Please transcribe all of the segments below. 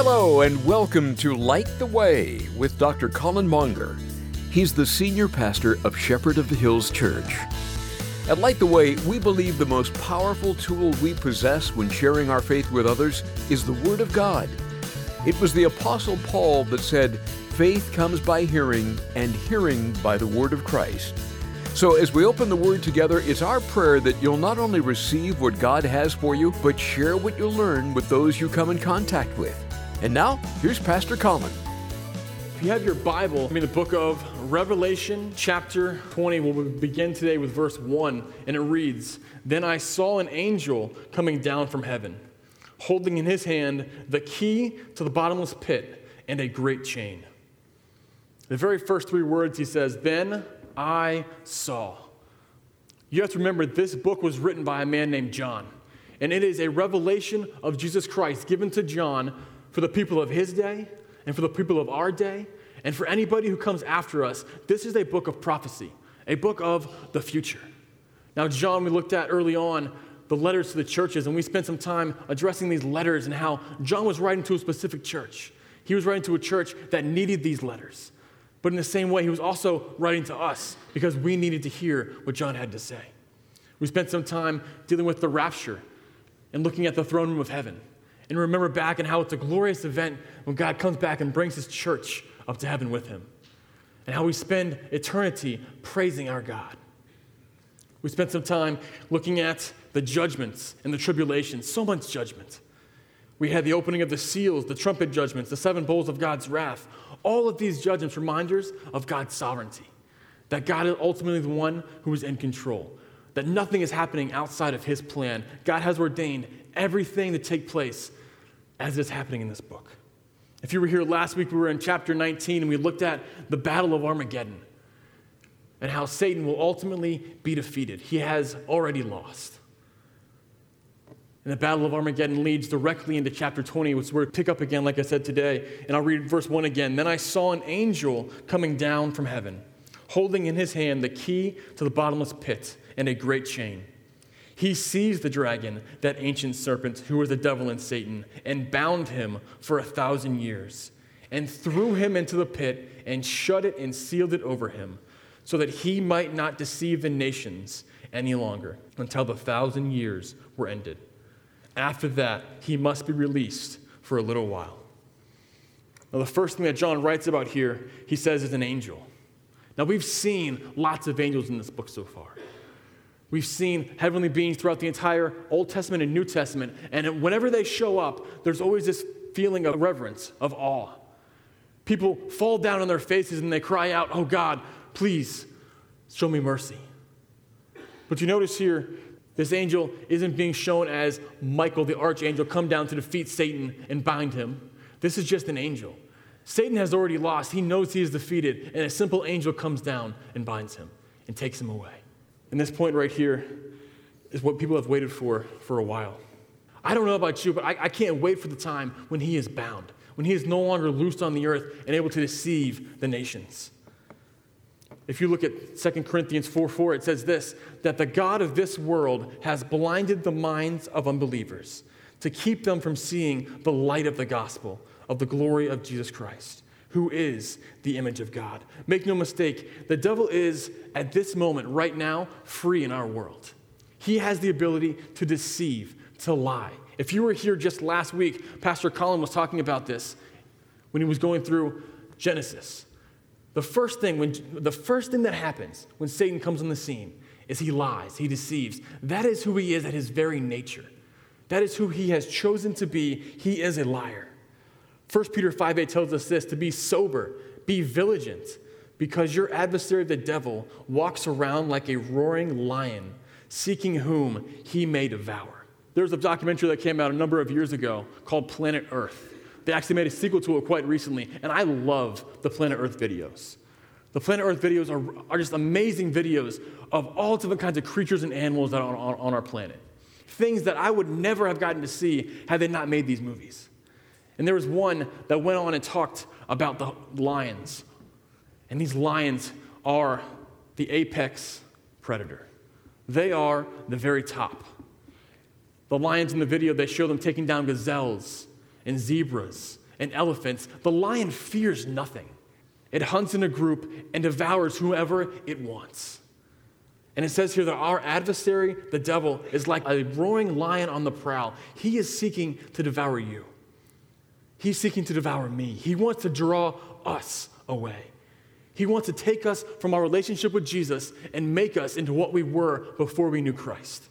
Hello and welcome to Light the Way with Dr. Colin Monger. He's the senior pastor of Shepherd of the Hills Church. At Light the Way, we believe the most powerful tool we possess when sharing our faith with others is the Word of God. It was the Apostle Paul that said, "Faith comes by hearing, and hearing by the Word of Christ." So as we open the Word together, it's our prayer that you'll not only receive what God has for you, but share what you learn with those you come in contact with. And now, here's Pastor Colin. If you have your Bible, I'm in the book of Revelation, chapter 20. We'll begin today with verse 1, and it reads, "Then I saw an angel coming down from heaven, holding in his hand the key to the bottomless pit and a great chain." The very first three words he says, "Then I saw." You have to remember this book was written by a man named John, and it is a revelation of Jesus Christ given to John for the people of his day and for the people of our day and for anybody who comes after us. This is a book of prophecy, a book of the future. Now, John, we looked at early on the letters to the churches, and we spent some time addressing these letters and how John was writing to a specific church. He was writing to a church that needed these letters. But in the same way, he was also writing to us because we needed to hear what John had to say. We spent some time dealing with the rapture and looking at the throne room of heaven. And remember back and how it's a glorious event when God comes back and brings his church up to heaven with him. And how we spend eternity praising our God. We spent some time looking at the judgments and the tribulations, so much judgment. We had the opening of the seals, the trumpet judgments, the seven bowls of God's wrath. All of these judgments, reminders of God's sovereignty. That God is ultimately the one who is in control. That nothing is happening outside of his plan. God has ordained everything to take place as is happening in this book. If you were here last week, we were in chapter 19, and we looked at the battle of Armageddon and how Satan will ultimately be defeated. He has already lost. And the battle of Armageddon leads directly into chapter 20, which we're pick up again, like I said today. And I'll read verse 1 again. "Then I saw an angel coming down from heaven, holding in his hand the key to the bottomless pit and a great chain. He seized the dragon, that ancient serpent who was the devil and Satan, and bound him for 1,000 years, and threw him into the pit and shut it and sealed it over him, so that he might not deceive the nations any longer until the 1,000 years were ended. After that, he must be released for a little while." Now, the first thing that John writes about here, he says, is an angel. Now, we've seen lots of angels in this book so far. We've seen heavenly beings throughout the entire Old Testament and New Testament, and whenever they show up, there's always this feeling of reverence, of awe. People fall down on their faces and they cry out, "Oh God, please show me mercy." But you notice here, this angel isn't being shown as Michael, the archangel, come down to defeat Satan and bind him. This is just an angel. Satan has already lost. He knows he is defeated, and a simple angel comes down and binds him and takes him away. And this point right here is what people have waited for a while. I don't know about you, but I can't wait for the time when he is bound, when he is no longer loosed on the earth and able to deceive the nations. If you look at 2 Corinthians 4:4, it says this, that the God of this world has blinded the minds of unbelievers to keep them from seeing the light of the gospel of the glory of Jesus Christ, who is the image of God. Make no mistake, the devil is, at this moment, right now, free in our world. He has the ability to deceive, to lie. If you were here just last week, Pastor Colin was talking about this when he was going through Genesis. The first thing that happens when Satan comes on the scene is he lies, he deceives. That is who he is at his very nature. That is who he has chosen to be. He is a liar. 1 Peter 5:8 tells us this, to be sober, be vigilant, because your adversary, the devil, walks around like a roaring lion, seeking whom he may devour. There's a documentary that came out a number of years ago called Planet Earth. They actually made a sequel to it quite recently, and I love the Planet Earth videos. The Planet Earth videos are just amazing videos of all different kinds of creatures and animals that are on our planet. Things that I would never have gotten to see had they not made these movies. And there was one that went on and talked about the lions. And these lions are the apex predator. They are the very top. The lions in the video, they show them taking down gazelles and zebras and elephants, the lion fears nothing. It hunts in a group and devours whoever it wants. And it says here that our adversary, the devil, is like a roaring lion on the prowl. He is seeking to devour you. He's seeking to devour me. He wants to draw us away. He wants to take us from our relationship with Jesus and make us into what we were before we knew Christ.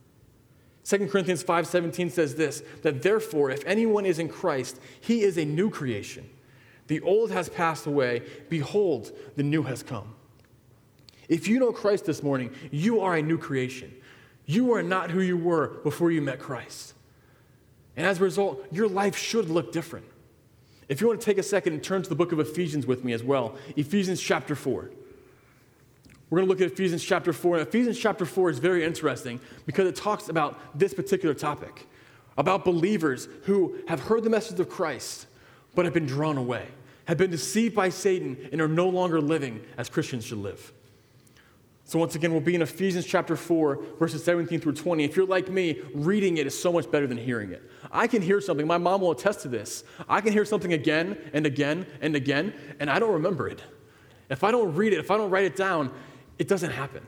2 Corinthians 5:17 says this, that therefore, if anyone is in Christ, he is a new creation. The old has passed away. Behold, the new has come. If you know Christ this morning, you are a new creation. You are not who you were before you met Christ. And as a result, your life should look different. If you want to take a second and turn to the book of Ephesians with me as well, Ephesians chapter 4. We're going to look at Ephesians chapter 4. And Ephesians chapter 4 is very interesting because it talks about this particular topic, about believers who have heard the message of Christ but have been drawn away, have been deceived by Satan, and are no longer living as Christians should live. So once again, we'll be in Ephesians chapter 4, verses 17 through 20. If you're like me, reading it is so much better than hearing it. I can hear something. My mom will attest to this. I can hear something again and again and again, and I don't remember it. If I don't read it, if I don't write it down, it doesn't happen.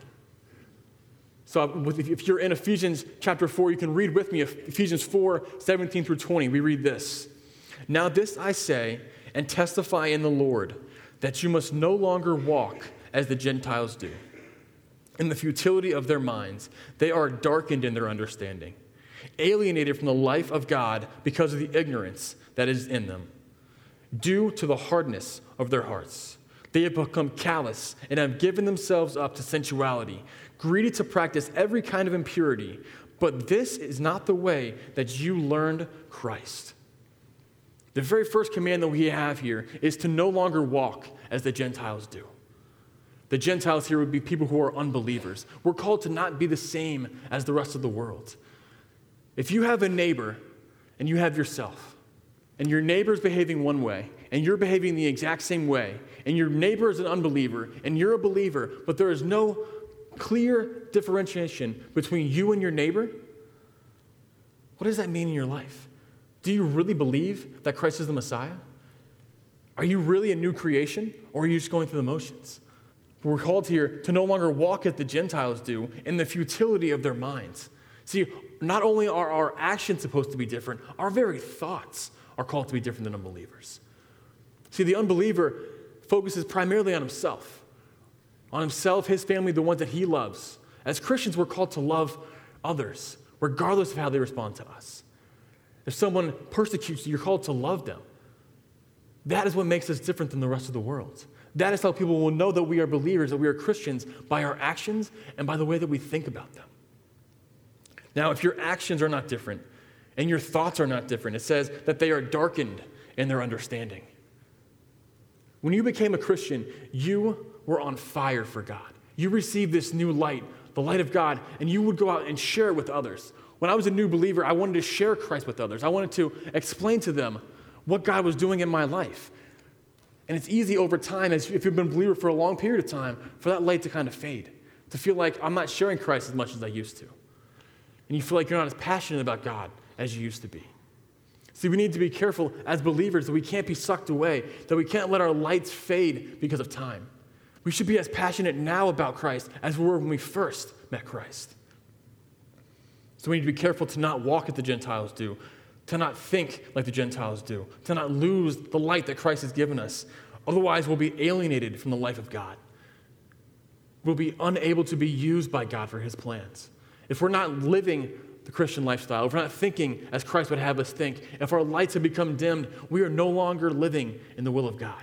So if you're in Ephesians chapter 4, you can read with me Ephesians 4, 17 through 20. We read this. Now this I say and testify in the Lord, that you must no longer walk as the Gentiles do. In the futility of their minds, they are darkened in their understanding, alienated from the life of God because of the ignorance that is in them, due to the hardness of their hearts. They have become callous and have given themselves up to sensuality, greedy to practice every kind of impurity. But this is not the way that you learned Christ. The very first command that we have here is to no longer walk as the Gentiles do. The Gentiles here would be people who are unbelievers. We're called to not be the same as the rest of the world. If you have a neighbor and you have yourself, and your neighbor's behaving one way, and you're behaving the exact same way, and your neighbor is an unbeliever, and you're a believer, but there is no clear differentiation between you and your neighbor, what does that mean in your life? Do you really believe that Christ is the Messiah? Are you really a new creation, or are you just going through the motions? We're called here to no longer walk as the Gentiles do in the futility of their minds. See, not only are our actions supposed to be different, our very thoughts are called to be different than unbelievers. See, the unbeliever focuses primarily on himself, his family, the ones that he loves. As Christians, we're called to love others, regardless of how they respond to us. If someone persecutes you, you're called to love them. That is what makes us different than the rest of the world. That is how people will know that we are believers, that we are Christians, by our actions and by the way that we think about them. Now, if your actions are not different and your thoughts are not different, it says that they are darkened in their understanding. When you became a Christian, you were on fire for God. You received this new light, the light of God, and you would go out and share it with others. When I was a new believer, I wanted to share Christ with others. I wanted to explain to them what God was doing in my life. And it's easy over time, if you've been a believer for a long period of time, for that light to kind of fade, to feel like I'm not sharing Christ as much as I used to. And you feel like you're not as passionate about God as you used to be. See, we need to be careful as believers that we can't be sucked away, that we can't let our lights fade because of time. We should be as passionate now about Christ as we were when we first met Christ. So we need to be careful to not walk as the Gentiles do, to not think like the Gentiles do, to not lose the light that Christ has given us. Otherwise, we'll be alienated from the life of God. We'll be unable to be used by God for his plans. If we're not living the Christian lifestyle, if we're not thinking as Christ would have us think, if our lights have become dimmed, we are no longer living in the will of God.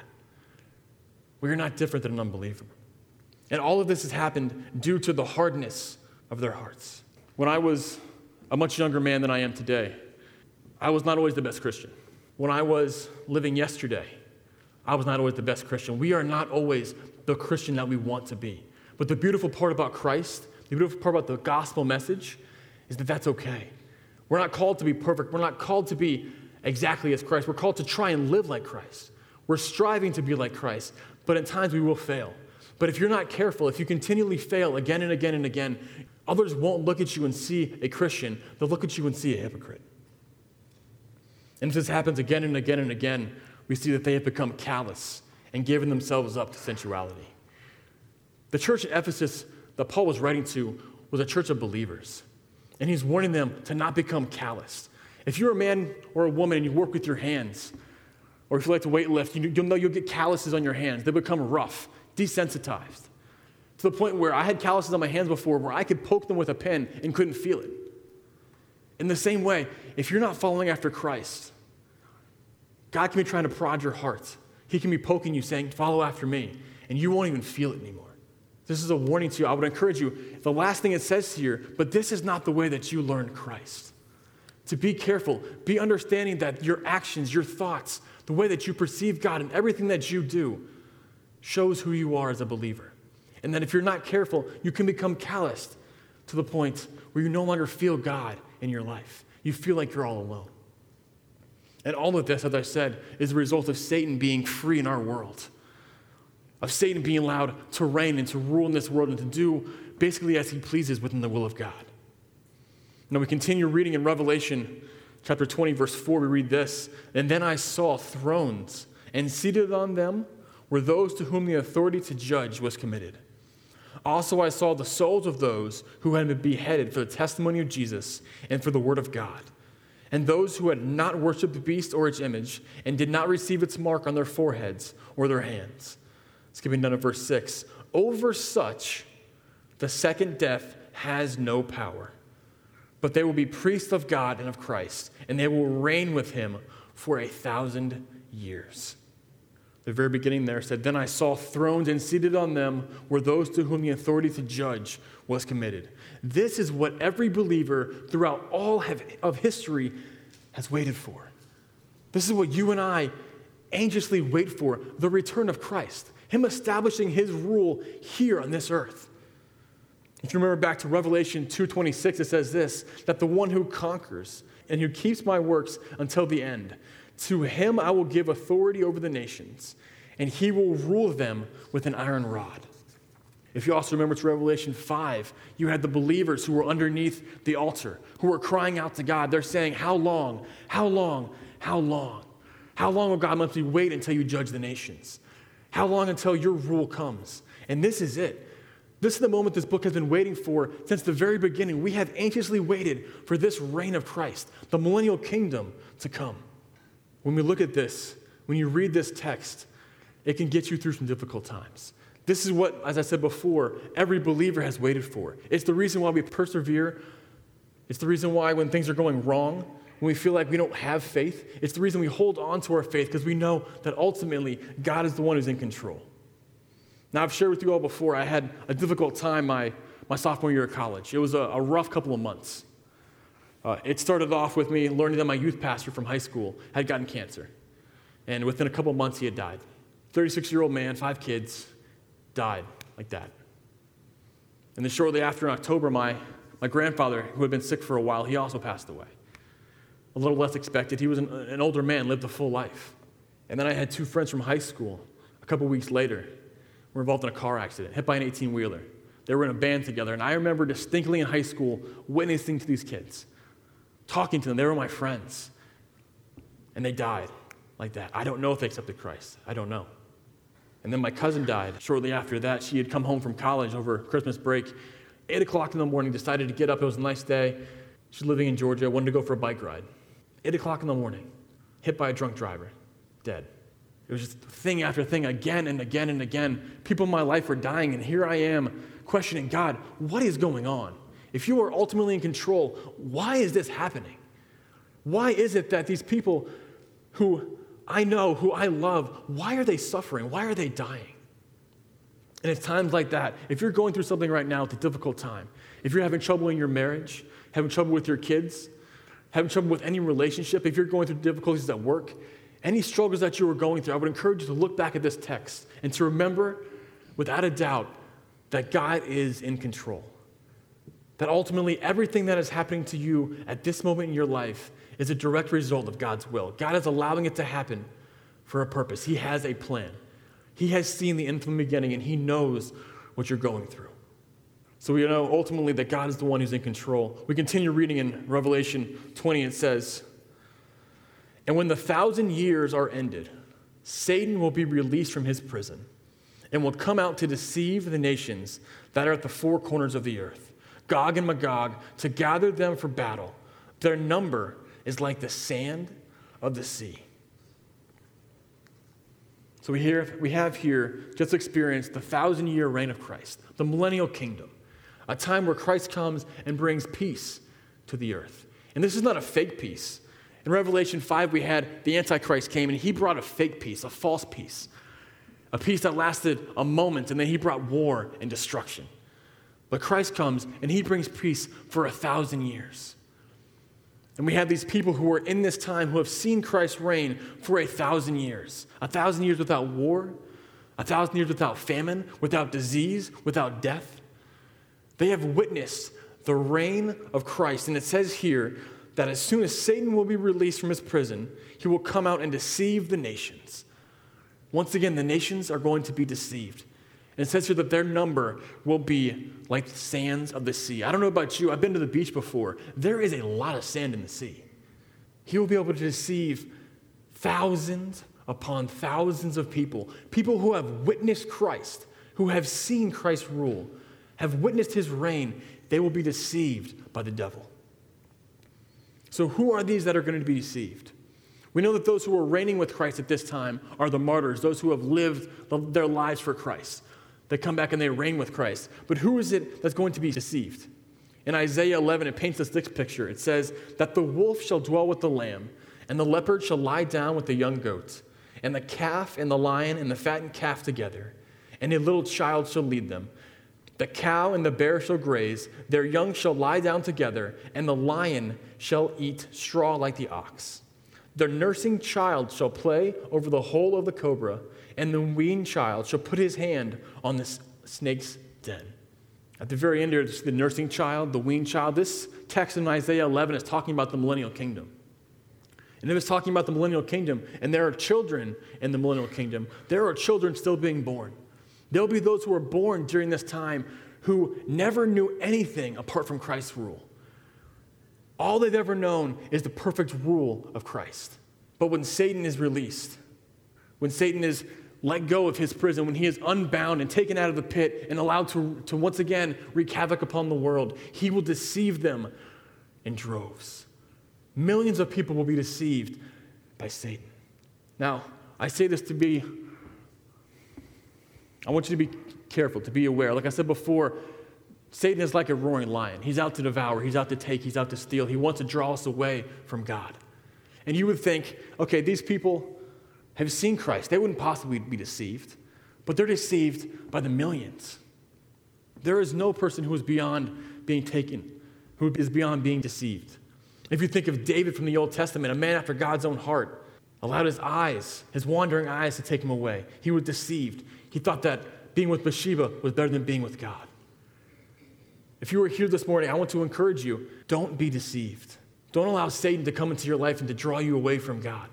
We are not different than an unbeliever. And all of this has happened due to the hardness of their hearts. When I was a much younger man than I am today, I was not always the best Christian. When I was living yesterday, I was not always the best Christian. We are not always the Christian that we want to be. But the beautiful part about Christ, the beautiful part about the gospel message, is that that's okay. We're not called to be perfect. We're not called to be exactly as Christ. We're called to try and live like Christ. We're striving to be like Christ, but at times we will fail. But if you're not careful, if you continually fail again and again and again, others won't look at you and see a Christian. They'll look at you and see a hypocrite. And if this happens again and again and again, we see that they have become callous and given themselves up to sensuality. The church at Ephesus that Paul was writing to was a church of believers. And he's warning them to not become callous. If you're a man or a woman and you work with your hands, or if you like to weight lift, you'll know you'll get calluses on your hands. They become rough, desensitized, to the point where I had calluses on my hands before where I could poke them with a pen and couldn't feel it. In the same way, if you're not following after Christ, God can be trying to prod your heart. He can be poking you saying, follow after me, and you won't even feel it anymore. This is a warning to you. I would encourage you, the last thing it says here, but this is not the way that you learn Christ. To be careful, be understanding that your actions, your thoughts, the way that you perceive God and everything that you do shows who you are as a believer. And that if you're not careful, you can become calloused to the point where you no longer feel God in your life. You feel like you're all alone. And all of this, as I said, is a result of Satan being free in our world, of Satan being allowed to reign and to rule in this world and to do basically as he pleases within the will of God. Now we continue reading in Revelation chapter 20, verse 4, we read this, and then I saw thrones, and seated on them were those to whom the authority to judge was committed. Also I saw the souls of those who had been beheaded for the testimony of Jesus and for the word of God, and those who had not worshipped the beast or its image, and did not receive its mark on their foreheads or their hands. Skipping down to verse 6, over such the second death has no power, but they will be priests of God and of Christ, and they will reign with him for 1,000 years. The very beginning there said, then I saw thrones, and seated on them were those to whom the authority to judge was committed. This is what every believer throughout all of history has waited for. This is what you and I anxiously wait for, the return of Christ, him establishing his rule here on this earth. If you remember back to Revelation 2:26, it says this, that the one who conquers and who keeps my works until the end, to him I will give authority over the nations, and he will rule them with an iron rod. If you also remember to Revelation 5, you had the believers who were underneath the altar, who were crying out to God. They're saying, how long, how long, how long? How long, oh God, must we wait until you judge the nations? How long until your rule comes? And this is it. This is the moment this book has been waiting for since the very beginning. We have anxiously waited for this reign of Christ, the millennial kingdom to come. When we look at this, when you read this text, it can get you through some difficult times. This is what, as I said before, every believer has waited for. It's the reason why we persevere. It's the reason why when things are going wrong, when we feel like we don't have faith, it's the reason we hold on to our faith because we know that ultimately God is the one who's in control. Now, I've shared with you all before, I had a difficult time my sophomore year of college. It was a rough couple of months. It started off with me learning that my youth pastor from high school had gotten cancer. And within a couple of months, he had died. 36-year-old man, 5 kids, died like that. And then shortly after, in October, my grandfather, who had been sick for a while, he also passed away. A little less expected. He was an older man, lived a full life. And then I had 2 friends from high school, a couple weeks later, were involved in a car accident, hit by an 18-wheeler. They were in a band together, and I remember distinctly in high school witnessing to these kids, talking to them. They were my friends, and they died like that. I don't know if they accepted Christ. I don't know. And then my cousin died shortly after that. She had come home from college over Christmas break, 8 o'clock in the morning, decided to get up. It was a nice day. She's living in Georgia, wanted to go for a bike ride. 8 o'clock in the morning, hit by a drunk driver, dead. It was just thing after thing, again and again and again. People in my life were dying, and here I am questioning, God, what is going on? If you are ultimately in control, why is this happening? Why is it that these people who I know, who I love, why are they suffering? Why are they dying? And it's times like that. If you're going through something right now, it's a difficult time. If you're having trouble in your marriage, having trouble with your kids, having trouble with any relationship, if you're going through difficulties at work, any struggles that you were going through, I would encourage you to look back at this text and to remember, without a doubt, that God is in control. That ultimately everything that is happening to you at this moment in your life is a direct result of God's will. God is allowing it to happen for a purpose. He has a plan. He has seen the end from the beginning, and he knows what you're going through. So we know ultimately that God is the one who's in control. We continue reading in Revelation 20. It says, And when the 1,000 years are ended, Satan will be released from his prison and will come out to deceive the nations that are at the four corners of the earth, Gog and Magog, to gather them for battle. Their number is like the sand of the sea. So we have here just experienced the 1,000-year reign of Christ, the millennial kingdom, a time where Christ comes and brings peace to the earth. And this is not a fake peace. In Revelation 5, we had the Antichrist came, and he brought a fake peace, a false peace, a peace that lasted a moment, and then he brought war and destruction. But Christ comes, and he brings peace for 1,000 years. And we have these people who are in this time who have seen Christ reign for 1,000 years. 1,000 years without war, 1,000 years without famine, without disease, without death. They have witnessed the reign of Christ. And it says here that as soon as Satan will be released from his prison, he will come out and deceive the nations. Once again, the nations are going to be deceived. And it says here that their number will be like the sands of the sea. I don't know about you. I've been to the beach before. There is a lot of sand in the sea. He will be able to deceive thousands upon thousands of people, people who have witnessed Christ, who have seen Christ rule, have witnessed his reign. They will be deceived by the devil. So who are these that are going to be deceived? We know that those who are reigning with Christ at this time are the martyrs, those who have lived their lives for Christ. They come back and they reign with Christ. But who is it that's going to be deceived? In Isaiah 11, it paints us this picture. It says that the wolf shall dwell with the lamb, and the leopard shall lie down with the young goat, and the calf and the lion and the fattened calf together, and a little child shall lead them. The cow and the bear shall graze, their young shall lie down together, and the lion shall eat straw like the ox. The nursing child shall play over the hole of the cobra, and the weaned child shall put his hand on the snake's den. At the very end, there's the nursing child, the weaned child. This text in Isaiah 11 is talking about the millennial kingdom. And if it's talking about the millennial kingdom, and there are children in the millennial kingdom, there are children still being born. There'll be those who are born during this time who never knew anything apart from Christ's rule. All they've ever known is the perfect rule of Christ. But when Satan is released, when Satan is let go of his prison, when he is unbound and taken out of the pit and allowed to once again wreak havoc upon the world, he will deceive them in droves. Millions of people will be deceived by Satan. Now, I say this I want you to be careful, to be aware. Like I said before, Satan is like a roaring lion. He's out to devour, he's out to take, he's out to steal. He wants to draw us away from God. And you would think, okay, these people have seen Christ. They wouldn't possibly be deceived, but they're deceived by the millions. There is no person who is beyond being taken, who is beyond being deceived. If you think of David from the Old Testament, a man after God's own heart, allowed his wandering eyes to take him away. He was deceived. He thought that being with Bathsheba was better than being with God. If you were here this morning, I want to encourage you, don't be deceived. Don't allow Satan to come into your life and to draw you away from God.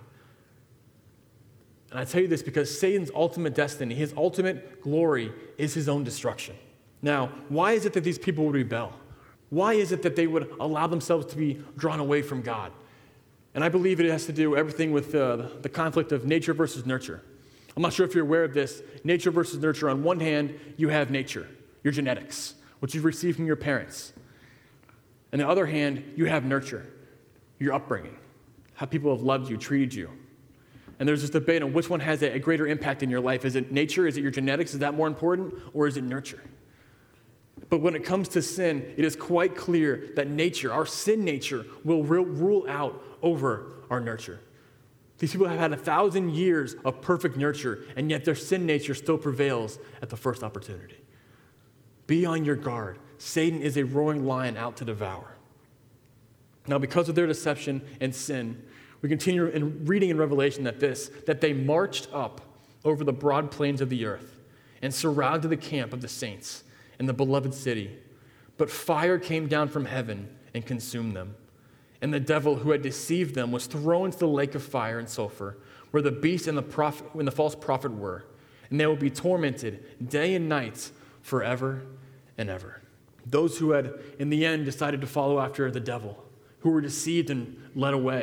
And I tell you this because Satan's ultimate destiny, his ultimate glory, is his own destruction. Now, why is it that these people would rebel? Why is it that they would allow themselves to be drawn away from God? And I believe it has to do everything with the conflict of nature versus nurture. I'm not sure if you're aware of this. Nature versus nurture. On one hand, you have nature, your genetics, what you've received from your parents. On the other hand, you have nurture, your upbringing, how people have loved you, treated you. And there's this debate on which one has a greater impact in your life. Is it nature? Is it your genetics? Is that more important? Or is it nurture? But when it comes to sin, it is quite clear that nature, our sin nature, will rule out over our nurture. These people have had 1,000 years of perfect nurture, and yet their sin nature still prevails at the first opportunity. Be on your guard. Satan is a roaring lion out to devour. Now, because of their deception and sin, we continue in reading in Revelation that they marched up over the broad plains of the earth and surrounded the camp of the saints in the beloved city. But fire came down from heaven and consumed them. And the devil who had deceived them was thrown into the lake of fire and sulfur, where the beast and the false prophet were. And they will be tormented day and night forever and ever. Those who had, in the end, decided to follow after the devil, who were deceived and led away,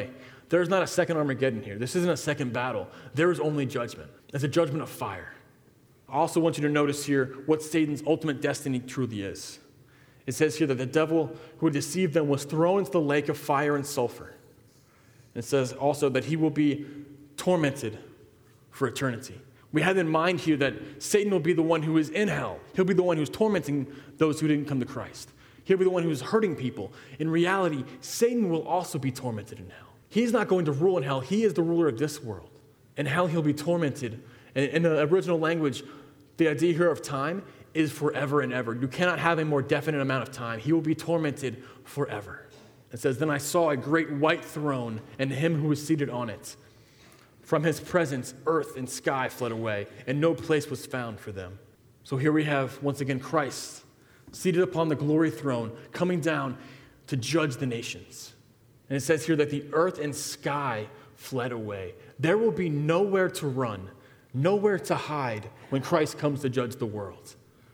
There's not a second Armageddon here. This isn't a second battle. There is only judgment. It's a judgment of fire. I also want you to notice here what Satan's ultimate destiny truly is. It says here that the devil who had deceived them was thrown into the lake of fire and sulfur. It says also that he will be tormented for eternity. We have in mind here that Satan will be the one who is in hell. He'll be the one who's tormenting those who didn't come to Christ. He'll be the one who's hurting people. In reality, Satan will also be tormented in hell. He's not going to rule in hell. He is the ruler of this world. In hell, he'll be tormented. And in the original language, the idea here of time is forever and ever. You cannot have a more definite amount of time. He will be tormented forever. It says, "Then I saw a great white throne and him who was seated on it. From his presence, earth and sky fled away, and no place was found for them." So here we have, once again, Christ seated upon the glory throne, coming down to judge the nations. And it says here that the earth and sky fled away. There will be nowhere to run, nowhere to hide when Christ comes to judge the world.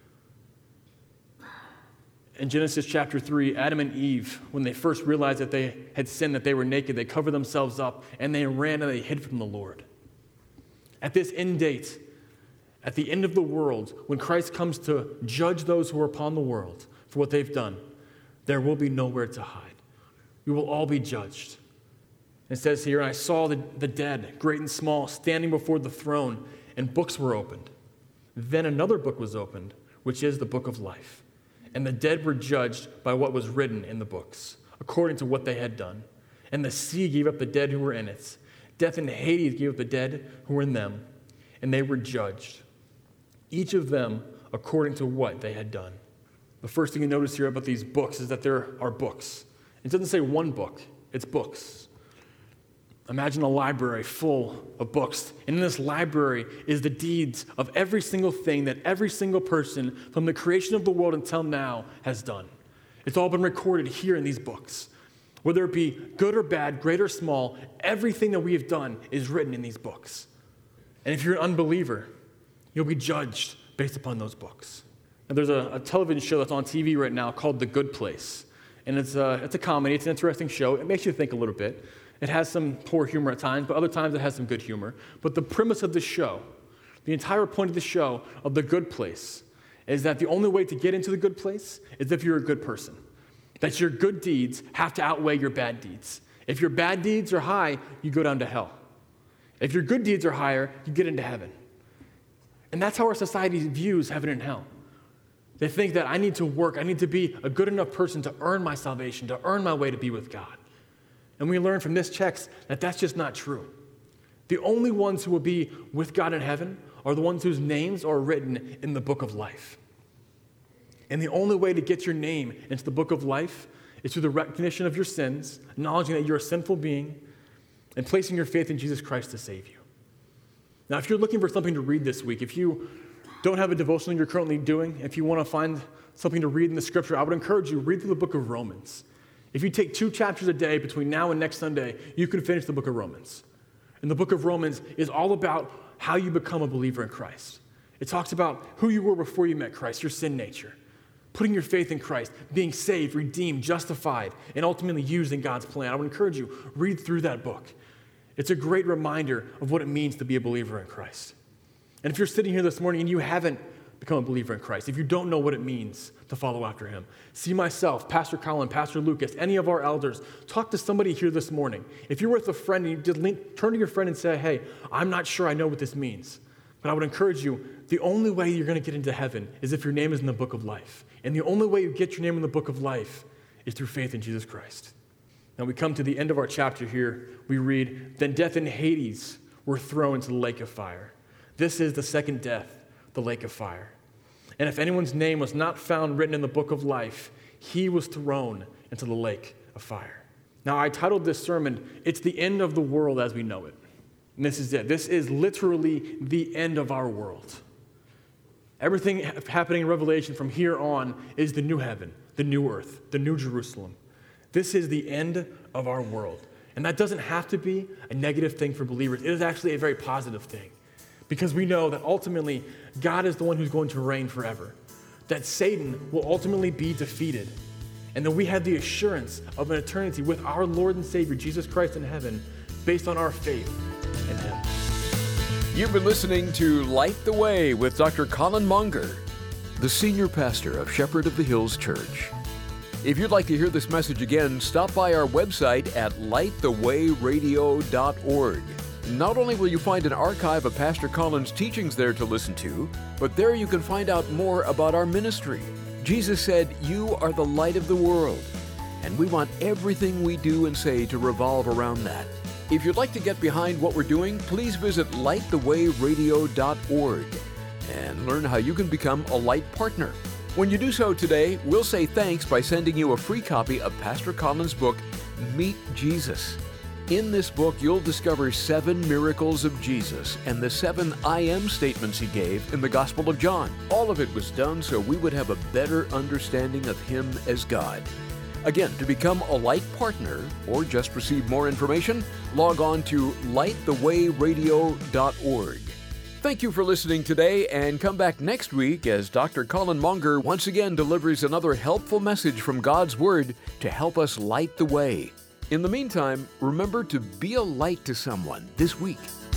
In Genesis chapter 3, Adam and Eve, when they first realized that they had sinned, that they were naked, they covered themselves up, and they ran and they hid from the Lord. At this end date, at the end of the world, when Christ comes to judge those who are upon the world for what they've done, there will be nowhere to hide. We will all be judged. It says here, "I saw the dead, great and small, standing before the throne, and books were opened. Then another book was opened, which is the book of life. And the dead were judged by what was written in the books, according to what they had done. And the sea gave up the dead who were in it. Death and Hades gave up the dead who were in them, and they were judged, each of them according to what they had done." The first thing you notice here about these books is that there are books. It doesn't say one book, it's books. Imagine a library full of books. And in this library is the deeds of every single thing that every single person from the creation of the world until now has done. It's all been recorded here in these books. Whether it be good or bad, great or small, everything that we have done is written in these books. And if you're an unbeliever, you'll be judged based upon those books. And there's a television show that's on TV right now called The Good Place. And it's a comedy. It's an interesting show. It makes you think a little bit. It has some poor humor at times, but other times it has some good humor. But the premise of the show, the entire point of the show of The Good Place, is that the only way to get into the good place is if you're a good person. That your good deeds have to outweigh your bad deeds. If your bad deeds are high, you go down to hell. If your good deeds are higher, you get into heaven. And that's how our society views heaven and hell. They think that I need to work, I need to be a good enough person to earn my salvation, to earn my way to be with God. And we learn from this text that that's just not true. The only ones who will be with God in heaven are the ones whose names are written in the book of life. And the only way to get your name into the book of life is through the recognition of your sins, acknowledging that you're a sinful being, and placing your faith in Jesus Christ to save you. Now, if you're looking for something to read this week, if you don't have a devotional you're currently doing, if you want to find something to read in the scripture, I would encourage you, read through the book of Romans. If you take 2 chapters a day between now and next Sunday, you can finish the book of Romans. And the book of Romans is all about how you become a believer in Christ. It talks about who you were before you met Christ, your sin nature, putting your faith in Christ, being saved, redeemed, justified, and ultimately used in God's plan. I would encourage you, read through that book. It's a great reminder of what it means to be a believer in Christ. And if you're sitting here this morning and you haven't become a believer in Christ, if you don't know what it means to follow after him, see myself, Pastor Colin, Pastor Lucas, any of our elders, talk to somebody here this morning. If you're with a friend and you just turn to your friend and say, "Hey, I'm not sure I know what this means." But I would encourage you, the only way you're going to get into heaven is if your name is in the book of life. And the only way you get your name in the book of life is through faith in Jesus Christ. Now we come to the end of our chapter here. We read, "Then death and Hades were thrown into the lake of fire." This is the second death, the lake of fire. "And if anyone's name was not found written in the book of life, he was thrown into the lake of fire." Now, I titled this sermon, "It's the End of the World as We Know It." And this is it. This is literally the end of our world. Everything happening in Revelation from here on is the new heaven, the new earth, the new Jerusalem. This is the end of our world. And that doesn't have to be a negative thing for believers. It is actually a very positive thing. Because we know that ultimately, God is the one who's going to reign forever. That Satan will ultimately be defeated. And that we have the assurance of an eternity with our Lord and Savior, Jesus Christ in heaven, based on our faith in Him. You've been listening to Light the Way with Dr. Colin Monger, the senior pastor of Shepherd of the Hills Church. If you'd like to hear this message again, stop by our website at lightthewayradio.org. Not only will you find an archive of Pastor Colin's teachings there to listen to, but there you can find out more about our ministry. Jesus said, "You are the light of the world," and we want everything we do and say to revolve around that. If you'd like to get behind what we're doing, please visit lightthewayradio.org and learn how you can become a Light partner. When you do so today, we'll say thanks by sending you a free copy of Pastor Colin's book, Meet Jesus. In this book, you'll discover 7 miracles of Jesus and the 7 I am statements he gave in the Gospel of John. All of it was done so we would have a better understanding of him as God. Again, to become a Light partner or just receive more information, log on to lightthewayradio.org. Thank you for listening today, and come back next week as Dr. Colin Monger once again delivers another helpful message from God's Word to help us light the way. In the meantime, remember to be a light to someone this week.